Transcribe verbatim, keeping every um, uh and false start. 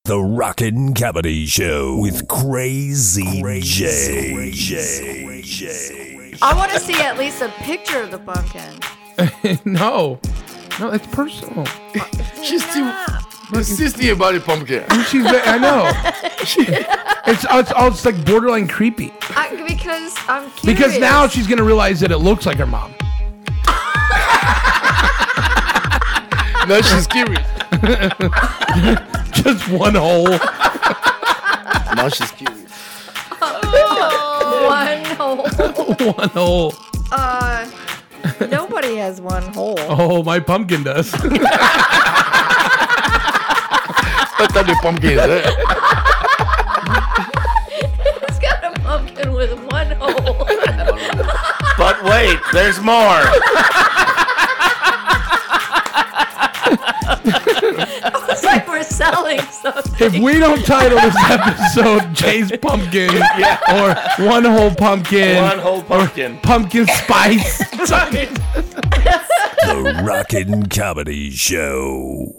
the Rockin' Comedy Show with Crazy, Crazy J. J. I want to see at least a picture of the pumpkin. no. No, it's personal. She's too insisting about the pumpkin. She's, I know. She, it's, it's, oh, it's like borderline creepy. I, because I'm curious. Because now she's going to realize that it looks like her mom. No, she's curious. Just one hole. Now she's curious. Oh, one hole. One hole. Uh, nobody has one hole. Oh, my pumpkin does. What type of pumpkin is that? It's got a pumpkin with one hole. But wait, there's more. It's like we're selling something. If we don't title this episode Jay's Pumpkin Yeah. or One Whole Pumpkin, One whole pumpkin. Pumpkin Spice. The Rockin' Comedy Show.